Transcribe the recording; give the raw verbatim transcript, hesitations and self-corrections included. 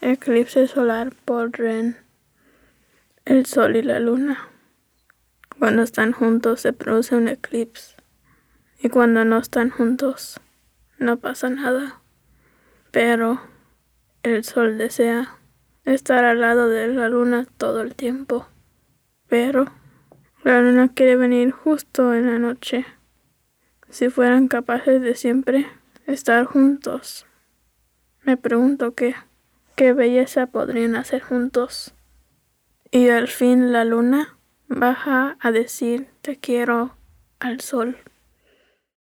Eclipse solar por REM. El sol y la luna. Cuando están juntos se produce un eclipse. Y cuando no están juntos, no pasa nada. Pero el sol desea estar al lado de la luna todo el tiempo. Pero la luna quiere venir justo en la noche. Si fueran capaces de siempre estar juntos, me pregunto qué, qué belleza podrían hacer juntos. Y al fin la luna baja a decir te quiero al sol.